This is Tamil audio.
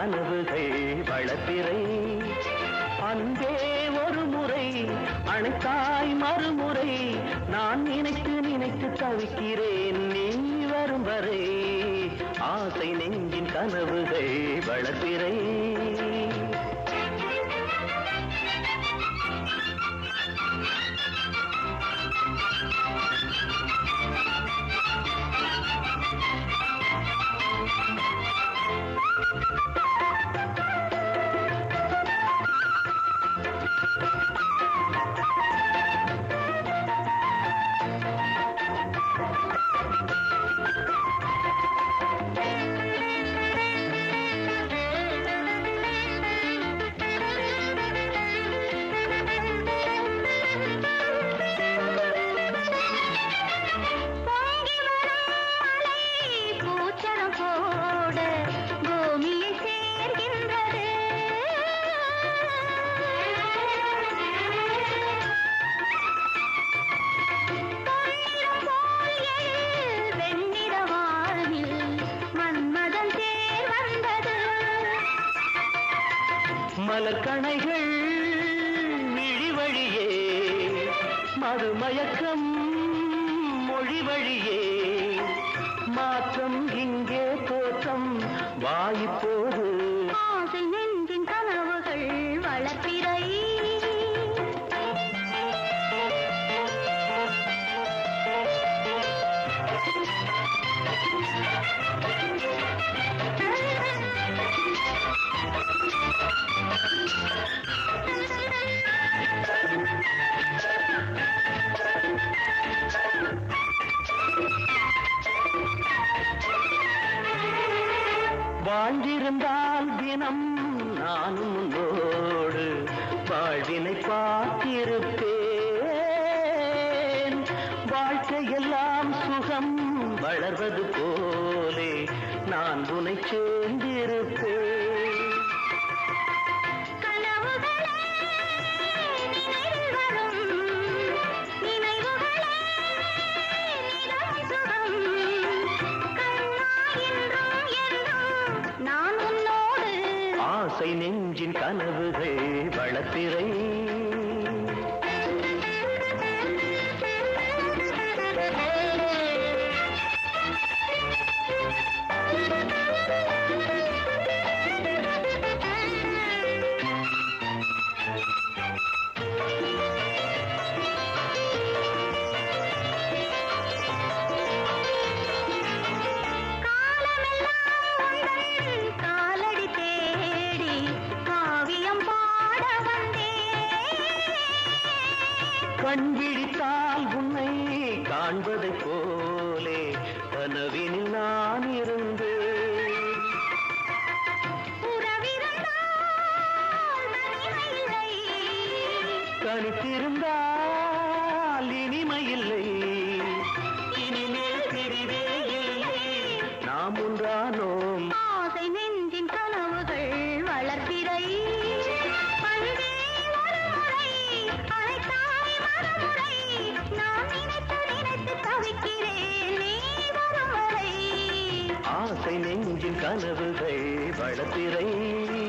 கனவுகள் வளர்ப்பிறை அன்பே ஒரு முறை அணைத்தாய் மறுமுறை நான் நினைத்து நினைத்து தவிக்கிறேன் நீ வரும் வரை ஆசை நெஞ்சின் கனவுகள் வளர்ப்பிறை மலர்கணைகள் மிழிவழியே மறுமயக்கம் மொழி வழியே மாற்றம் இங்கே தோற்றம் வாய்ப்போது ஆசை நெஞ்சின் கனவுகள் வளர்ப்பிறை வாழ்ந்திருந்தால் தினம் நானும் உன்னோடு வாழ்வினை பார்த்திருப்பேன் வாழ்க்கையெல்லாம் சுகம் வளர்வது போலே நான் உன்னை சேர்ந்திருப்பேன் ஆசை நெஞ்சின் கனவுகள் வளர்ப்பிறை கண் விழித்தால் உன்னை காண்பதைப் போலே கனவினில் நான் இருந்தேன் தனித்திருந்தால் இனிமையில்லை இனிமேல் பிரிவே இல்லை நாம் ஒன்றானோம் ஆசை நெஞ்சின் கனவுகள் வளர்ப்பிறை ஆசை நெஞ்சின் கனவுகள் வளர்ப்பிறை